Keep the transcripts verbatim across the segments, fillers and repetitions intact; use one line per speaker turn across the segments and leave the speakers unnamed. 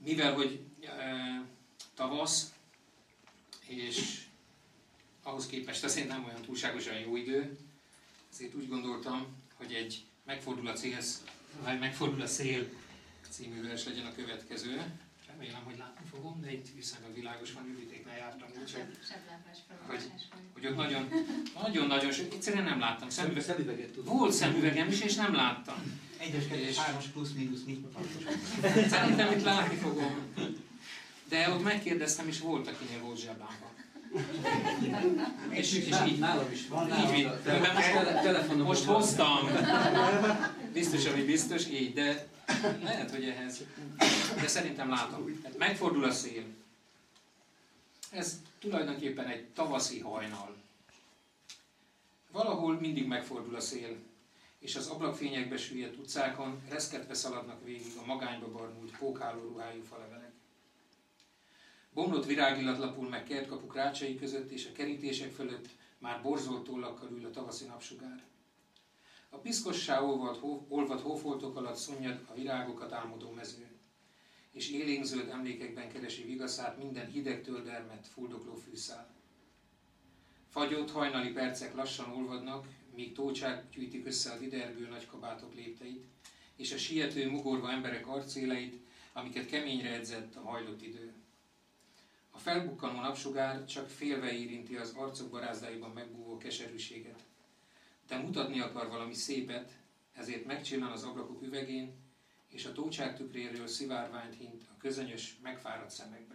Mivel, hogy e, tavasz, és ahhoz képest azért nem olyan túlságosan jó idő, ezért úgy gondoltam, hogy egy Megfordul a cél, vagy Megfordul a szél című vers legyen a következő. Remélem, hogy látni fogom, de itt viszonylag világos van, üdítéknél jártam úgy, hogy, hogy, hogy ott nagyon, nagyon, nagyon, egyszerűen nem láttam. Szemüveg,
szemüveget tudod.
Volt szemüvegem is, és nem láttam.
Egyes, kettős, hármas, plusz, mínusz, négy.
Szerintem itt látni fogom. De ott megkérdeztem, és volt, akinél volt zseblámpa. És, és így,
nálam is van.
Így, így, most, most hoztam. Biztos, ami biztos, így, de lehet, hogy ehhez. De szerintem látom. Tehát megfordul a szél. Ez tulajdonképpen egy tavaszi hajnal. Valahol mindig megfordul a szél, és az ablakfényekbe süllyedt utcákon reszketve szaladnak végig a magányba barnult, pókháló ruhájú falevelek. Bomlott virágillat lapul meg kertkapuk rácsai között, és a kerítések fölött már borzolt tollakkal ül a tavaszi napsugár. A piszkossá olvad, hó, olvad hófoltok alatt szunnyad a virágokat álmodó mező, és élénkzöld emlékekben keresi vigaszát minden hideg töldermet fuldokló fűszál. Fagyott hajnali percek lassan olvadnak, míg tócsák gyűjtik össze a didergő nagykabátok lépteit, és a siető, mugorva emberek arcéleit, amiket keményre edzett a hajlott idő. A felbukkanó napsugár csak félve érinti az arcok barázdáiban megbúvó keserűséget, de mutatni akar valami szépet, ezért megcsillan az ablakok üvegén, és a tócsák tükréről szivárványt hint a közönyös, megfáradt szemekbe.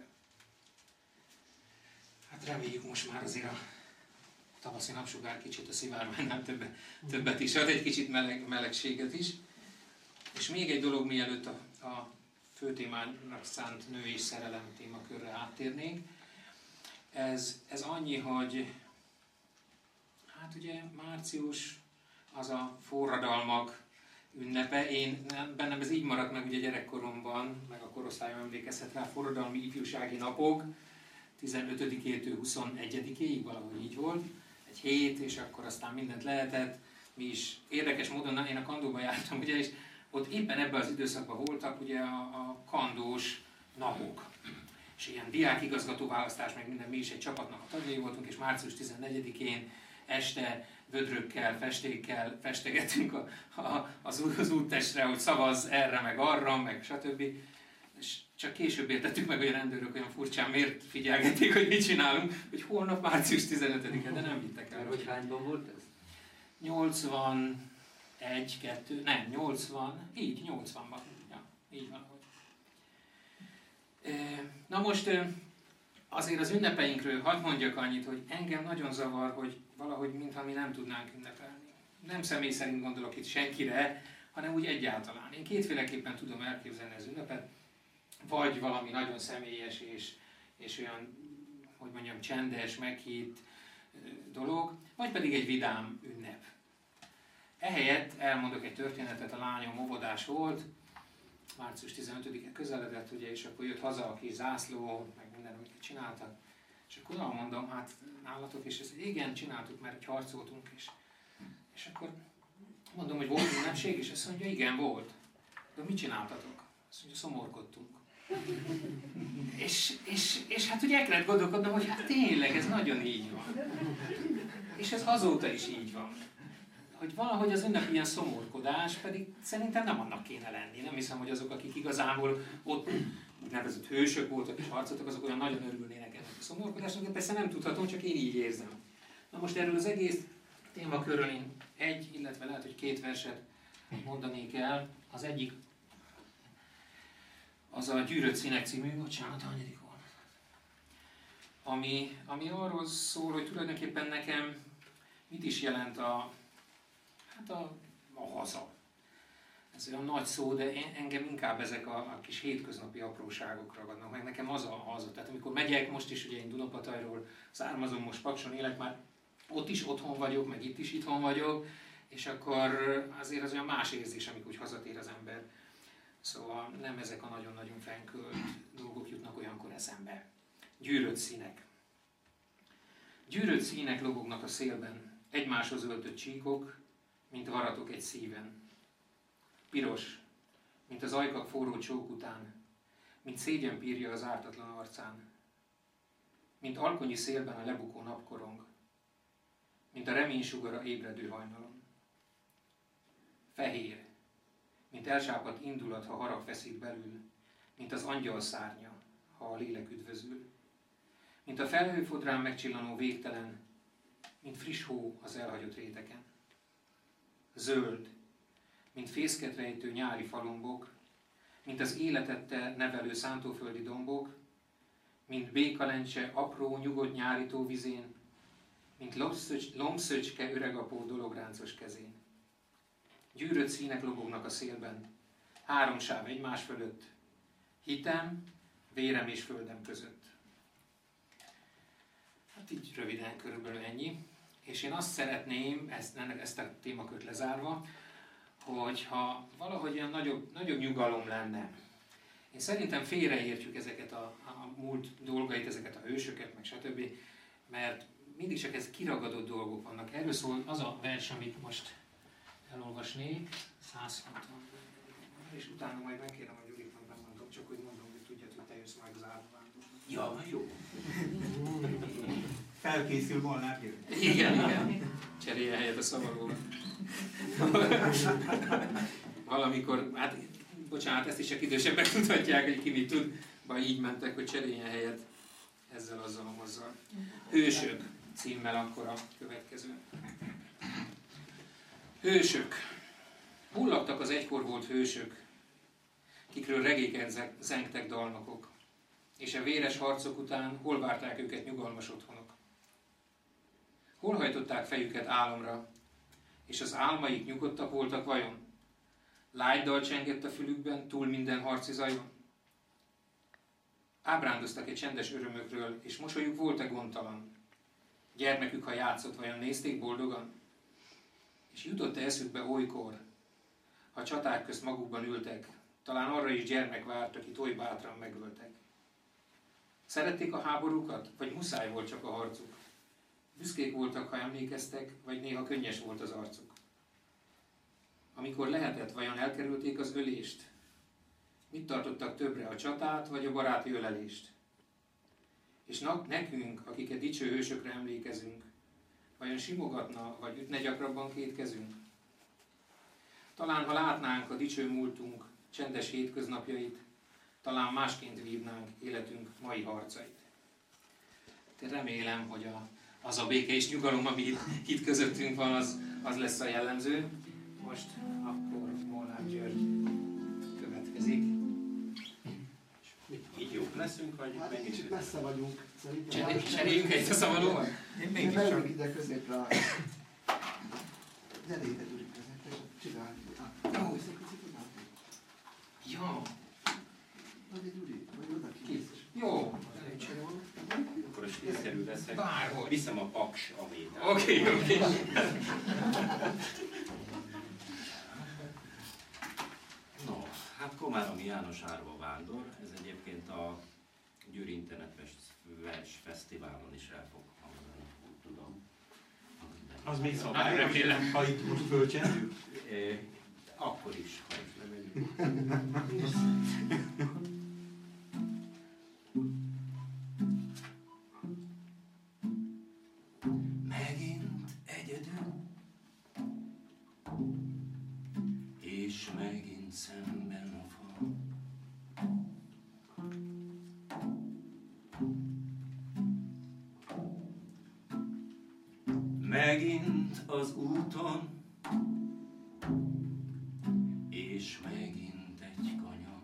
Hát reméljük most már azért a tavaszi napsugár kicsit a szivárványnál többet, többet is ad, egy kicsit meleg, melegséget is. És még egy dolog, mielőtt a, a fő témának szánt nő és szerelem témakörre áttérnénk. Ez, ez annyi, hogy hát ugye március az a forradalmak ünnepe. Én, bennem ez így maradt meg ugye gyerekkoromban, meg a korosztályom emlékezhet rá, forradalmi ifjúsági napok, tizenötödikétől huszonegyedikéig valahogy így volt. Egy hét, és akkor aztán mindent lehetett. Mi is érdekes módon, én a kandóban jártam, ugye, és ott éppen ebben az időszakban voltak ugye a, a kandós napok. És ilyen diákigazgató választás, meg minden, mi is egy csapatnak a tagjai voltunk, és március tizennegyedikén este vödrökkel, festékkel festegetünk a, a, az, az úttestre, hogy szavazz erre, meg arra, meg stb. És csak később értettük meg, hogy a rendőrök olyan furcsán miért figyelgették, hogy mit csinálunk, hogy holnap március tizenötödike, de nem vittek el.
Hogy hányban volt ez?
nyolcvanegy, kettő, nem, nyolcvan, így, nyolcvanban. Ja, így van, hogy. Na most azért az ünnepeinkről hadd mondjak annyit, hogy engem nagyon zavar, hogy valahogy mintha mi nem tudnánk ünnepelni. Nem személy szerint gondolok itt senkire, hanem úgy egyáltalán. Én kétféleképpen tudom elképzelni az ünnepet, vagy valami nagyon személyes és, és olyan, hogy mondjam, csendes, meghitt dolog, vagy pedig egy vidám ünnep. Ehelyett elmondok egy történetet, a lányom óvodás volt, március tizenötödike közeledett, ugye, és akkor jött haza a kis zászló, meg minden, amiket csináltak. És akkor mondom, hát nálatok, és ezt igen, csináltuk, mert harcoltunk, és, és akkor mondom, hogy volt ünnepség, és azt mondja, igen, volt. De mit csináltatok? Azt mondja, szomorkodtunk. és, és, és hát ugye el kellett gondolkodnom, hogy hát tényleg, ez nagyon így van. És ez azóta is így van. Hogy valahogy az ünnep ilyen szomorkodás, pedig szerintem nem annak kéne lenni. Nem hiszem, hogy azok, akik igazából ott úgynevezett hősök voltak és harcoltak, azok olyan nagyon örülnének ennek a szomorkodásnak, de persze nem tudhatom, csak én így érzem. Na most erről az egész témakörről én egy, illetve lehet, hogy két verset mondanék el. Az egyik az a Gyűrött színek című, bocsánat, hanyadik volt. Ami, ami arról szól, hogy tulajdonképpen nekem mit is jelent a Hát a, a haza. Ez olyan nagy szó, de én, engem inkább ezek a, a kis hétköznapi apróságok ragadnak meg. Nekem az a haza. Tehát amikor megyek, most is ugye én Dunapatajról származom, most Pakson élek, már ott is otthon vagyok, meg itt is itthon vagyok, és akkor azért az olyan más érzés, amikor úgy hazatér az ember. Szóval nem ezek a nagyon-nagyon fenkölt dolgok jutnak olyankor eszembe. Gyűrött színek. Gyűrött színek lobognak a szélben, egymáshoz öltött csíkok, mint varatok egy szíven. Piros, mint az ajkak forró csók után, mint szégyenpírja az ártatlan arcán, mint alkonyi szélben a lebukó napkorong, mint a reménysugara ébredő hajnalon. Fehér, mint elsápadt indulat, ha harag feszít belül, mint az angyal szárnya, ha a lélek üdvözül, mint a felhőfodrán megcsillanó végtelen, mint friss hó az elhagyott réteken. Zöld, mint fészket rejtő nyári falombok, mint az életette nevelő szántóföldi dombok, mint békalencse apró, nyugodt nyári tóvizén, mint lombszöcske öregapó dolográncos kezén. Gyűrött színek lobognak a szélben, három sáv egymás fölött, hitem, vérem és földem között. Hát így röviden körülbelül ennyi. És én azt szeretném, ezt, ezt a témakört lezárva, hogyha valahogy olyan nagyobb, nagyobb nyugalom lenne. Én szerintem félreértjük ezeket a, a múlt dolgait, ezeket a hősöket, meg stb. Mert mindig csak ez kiragadott dolgok vannak. Erről szól az a vers, amit most elolvasnék, száz hatvan, és utána majd megkérem a Gyuriknak, bemondom, csak hogy mondom, hogy tudjad, hogy te jössz majd az árvavándornak.
Ja, jó.
Felkészül Molnár György.
Igen, igen. Cserélje helyet a szavalóval. Valamikor, hát bocsánat, ezt is csak idősebbek tudhatják, hogy ki mit tud, vagy így mentek, hogy cseréljen helyet ezzel, azzal, azzal. Hősök címmel akkor a következő. Hősök. Hol laktak az egykor volt hősök, kikről regéken zengtek dalnokok, és a véres harcok után hol várták őket nyugalmas otthonok? Hol hajtották fejüket álomra, és az álmaik nyugodtak voltak vajon? Lágy dal csengett a fülükben, túl minden harci zajon? Ábrándoztak egy csendes örömökről, és mosolyuk volt-e gondtalan? Gyermekük, ha játszott, vajon nézték boldogan? És jutott-e eszükbe olykor, ha csaták közt magukban ültek, talán arra is gyermek várt, akit oly bátran megöltek? Szerették a háborúkat, vagy muszáj volt csak a harcuk? Büszkék voltak, ha emlékeztek, vagy néha könnyes volt az arcuk? Amikor lehetett, vajon elkerülték az ölést? Mit tartottak többre, a csatát, vagy a baráti ölelést? És nekünk, akiket dicső hősökre emlékezünk, vajon simogatna, vagy ütne gyakrabban két kezünk? Talán, ha látnánk a dicső múltunk csendes hétköznapjait, talán másként vívnánk életünk mai harcait. Én remélem, hogy a, az a béke és nyugalom, ami itt, itt közöttünk van, az, az lesz a jellemző. Most akkor Molnár György következik.
Így jók leszünk, vagy
Hát
meg
egy
is?
kicsit messze vagyunk, szerintem.
Cseréljünk cseréljünk egy a szavalóval?
Én
Még
mégis csak.
ide középre. De léte Gyuri középre, és csinálni.
Jó.
Jó.
Jó.
Vagy Gyuri, vagy oda ki.
Kész. Jó. Előcserélünk.
Akkor a készszerű leszek.
Bárhogy.
Viszem a paks a vételt.
Oké, oké.
No, hát Komáromi János Árva Vándor, ez egyébként a Győri Internetes Vers Fesztiválon is el fog hangzani, úgy tudom.
Az még
Hát
szabály,
remélem.
ha itt most fölcsendül.
Eh, Akkor is, ha is lemegyünk. Megint egyedül, és megint szemben a fal. Megint az úton, és megint egy kanyar.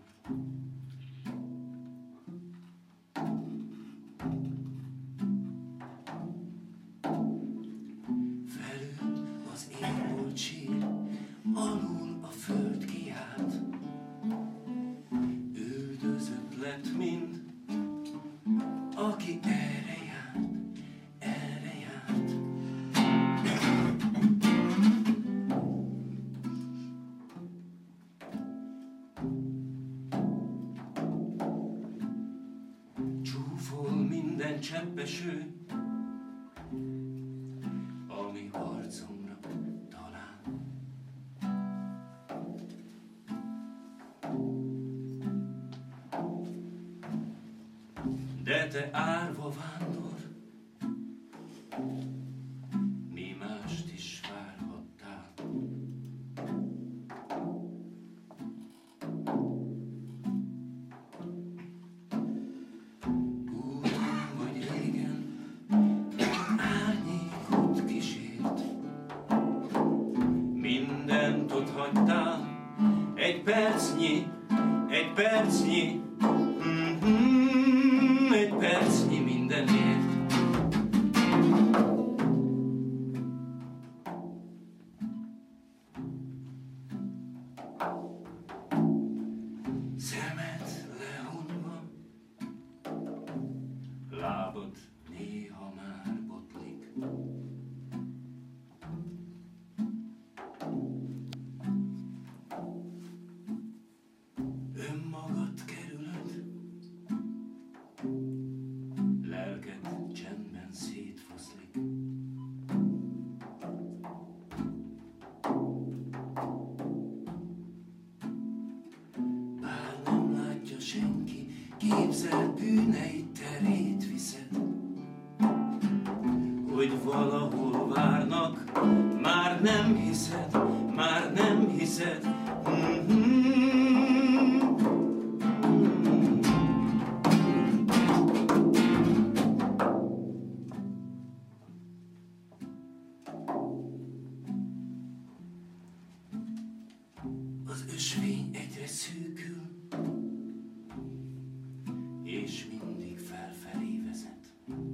Felül az égbolt sír, alul a föld kiált. Üldözött lett mind, aki erre járt, erre járt. Csúfol minden cseppeső, ami arcomra talál. De te árva vándor, mi mást is várhattál. Úton vagy régen, árnyékot kísért. Mindent ott hagytál, egy percnyi, egy percnyi, mm-hmm, egy percnyi mindenért. Szemed lehunva, lábad néha már botlik. Önmagad kerülöd, lelked csendben szétfoszlik. Bár nem látja senki, képzeld bűneid terét viszed. Hogy valahol várnak, már nem hiszed, már nem hiszed. Mm-hmm. Az ösvény egyre szűkül, és mindig felfelé vezet.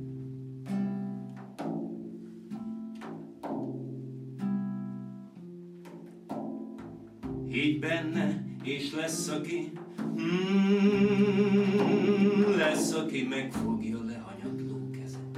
Higgy benne, és lesz aki, mm, lesz aki megfogja lehanyatló kezet.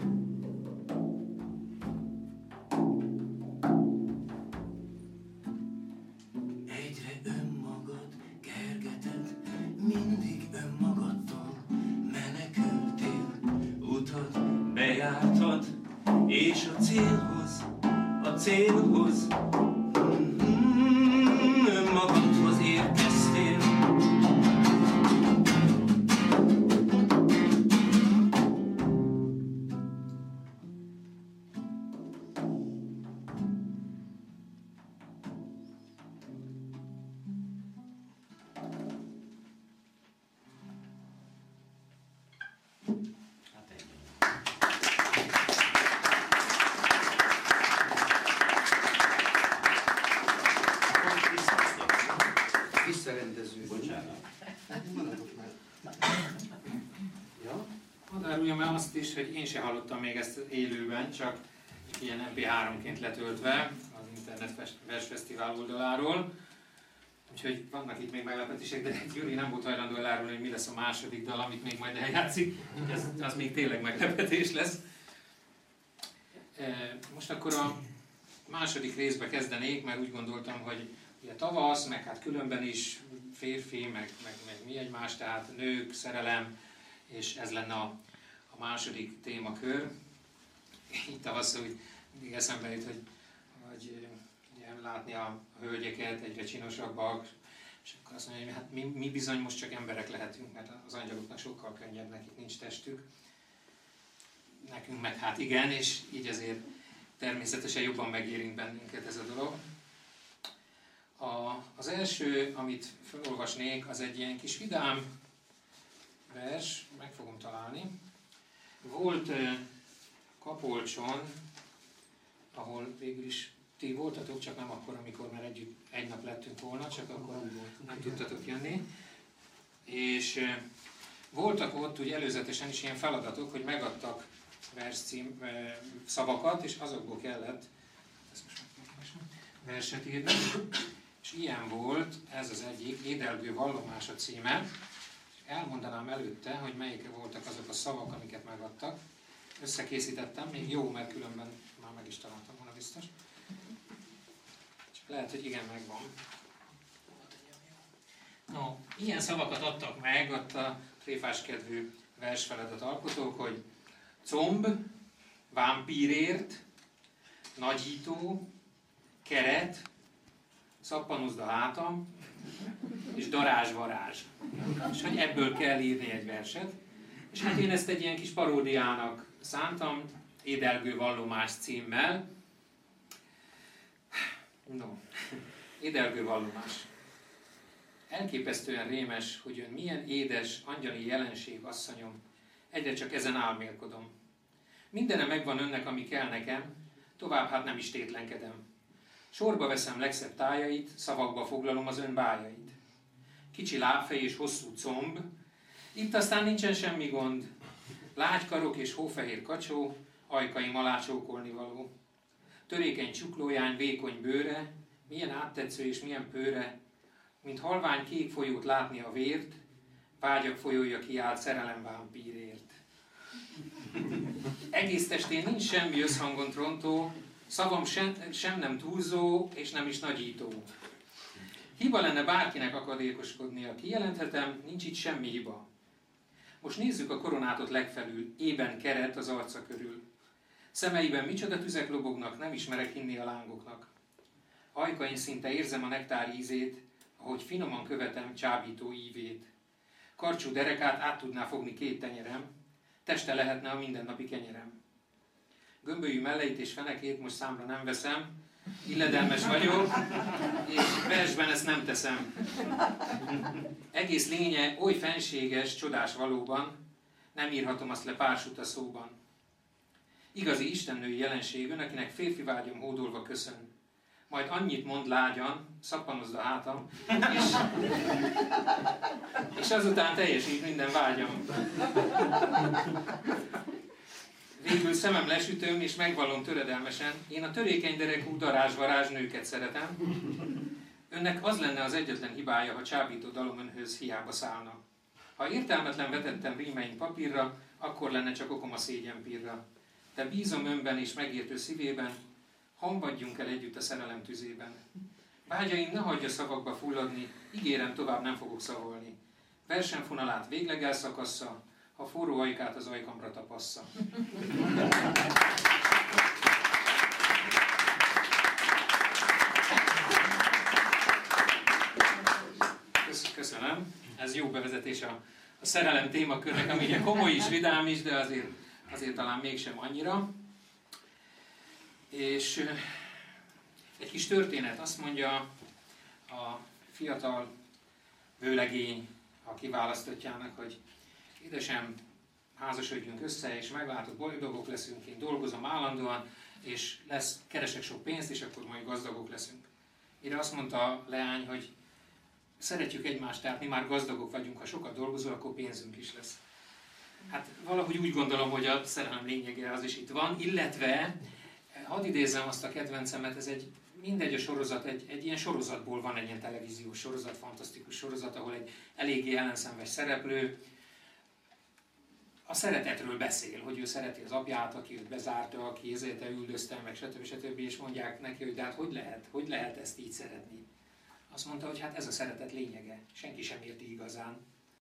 Egyre önmagad kergeted, mindig önmagadtól menekültél. Utad bejártad, és a célhoz, a célhoz, mm-hmm, önmagadhoz érkeztél. Hát ennyi.
Visszarendező.
Bocsánat.
Maradok már. Ja?
Hadd áruljam el azt is, hogy én sem hallottam még ezt élőben, csak ilyen em pé háromként letöltve az Internet Versfesztivál oldaláról. Úgyhogy vannak itt még meglepetések, de Gyuri nem volt hajlandó elárulni, hogy mi lesz a második dal, amit még majd eljátszik. Ez, az még tényleg meglepetés lesz. Most akkor a második részbe kezdenék, mert úgy gondoltam, hogy ugye tavasz, meg hát különben is férfi, meg, meg, meg mi egymás, tehát nők, szerelem, és ez lenne a, a második témakör. Így tavasszal úgy mindig eszembe jut, hogy, hogy ugye, látni a hölgyeket egyre csinosabbak, és akkor azt mondja, hogy hát mi, mi bizony most csak emberek lehetünk, mert az angyaloknak sokkal könnyebb, nekik nincs testük. Nekünk meg hát igen, és így azért természetesen jobban megérint bennünket ez a dolog. A, az első, amit felolvasnék, az egy ilyen kis vidám vers, meg fogom találni. Volt uh, Kapolcson, ahol végül is ti voltatok, csak nem akkor, amikor már együtt egy nap lettünk volna, csak akkor nem tudtatok jönni. És uh, voltak ott ugye előzetesen is ilyen feladatok, hogy megadtak verscím, uh, szavakat, és azokból kellett verset írni. És ilyen volt, ez az egyik, Édelgő vallomása címe. Elmondanám előtte, hogy melyik voltak azok a szavak, amiket megadtak. Összekészítettem, még jó, mert különben már meg is találtam volna biztos. Csak lehet, hogy igen, megvan. No, ilyen szavakat adtak meg ott a tréfáskedvű versfeladat alkotók, hogy comb, vámpírért, nagyító, keret, szappanozd a hátam, és darázs-varázs. És hogy ebből kell írni egy verset. És hát én ezt egy ilyen kis paródiának szántam, Édelgő vallomás címmel. No, Édelgő vallomás. Elképesztően rémes, hogy ön milyen édes, angyali jelenség, asszonyom. Egyre csak ezen álmélkodom. Mindene megvan önnek, ami kell nekem, tovább hát nem is tétlenkedem. Sorba veszem legszebb tájait, szavakba foglalom az ön bájait. Kicsi lábfej és hosszú comb, itt aztán nincsen semmi gond. Lágykarok és hófehér kacsó, ajkaim alá csókolni való. Törékeny csuklójány, vékony bőre, milyen áttetsző és milyen pőre, mint halvány kék folyót látni a vért, vágyak folyója kiált szerelem vámpírért. Egész testén nincs semmi összhangon rontó, szavam sem, sem nem túlzó és nem is nagyító. Hiba lenne bárkinek akadékoskodnia, kijelenthetem, nincs itt semmi hiba. Most nézzük a koronátot legfelül, ében keret az arca körül. Szemeiben micsoda tüzek lobognak, nem ismerek hinni a lángoknak. Ajkain szinte érzem a nektár ízét, ahogy finoman követem csábító ívét. Karcsú derekát át tudná fogni két tenyerem, teste lehetne a mindennapi kenyerem. Gömbölyű melleit és fenekét most számra nem veszem, illedelmes vagyok, és versben ezt nem teszem. Egész lénye oly fenséges, csodás valóban, nem írhatom azt le pár suta szóban. Igazi istennői jelenség ön, akinek férfi vágyam hódolva köszön. Majd annyit mond lágyan, szappanozd a hátam, és, és azután teljesít minden vágyam. Végül szemem lesütöm, és megvallom töredelmesen, én a törékeny derekú darázs-varázs nőket szeretem. Önnek az lenne az egyetlen hibája, ha csábító dalom önhöz hiába szállna. Ha értelmetlen vetettem rímeim papírra, akkor lenne csak okom a szégyenpírra. De bízom önben és megértő szívében, hamvadjunk el együtt a szerelem tüzében. Vágyaim ne hagyja szavakba fulladni, ígérem, tovább nem fogok szavolni. Versenfonalát végleg elszakassza, ha forró ajkát az ajkamra tapassza. Köszönöm. Ez jó bevezetés a, a szerelem témakörnek, ami ugye komoly is, vidám is, de azért, azért talán mégsem annyira. És egy kis történet, azt mondja a fiatal vőlegény a kiválasztottjának, hogy édesem, házasodjunk össze, és meglátod, boldogok leszünk, én dolgozom állandóan, és lesz, keresek sok pénzt, és akkor majd gazdagok leszünk. Mire azt mondta a leány, hogy szeretjük egymást, tehát mi már gazdagok vagyunk, ha sokat dolgozol, akkor pénzünk is lesz. Hát valahogy úgy gondolom, hogy a szerelem lényege az is itt van, illetve hadd idézzem azt a kedvencemet, ez egy, mindegy a sorozat, egy, egy ilyen sorozatból van egy ilyen televíziós sorozat, fantasztikus sorozat, ahol egy eléggé ellenszenves szereplő a szeretetről beszél, hogy ő szereti az apját, aki őt bezárta, aki ezért üldözte, meg stb. stb. És mondják neki, hogy de hát hogy lehet, hogy lehet ezt így szeretni? Azt mondta, hogy hát ez a szeretet lényege, senki sem érti igazán.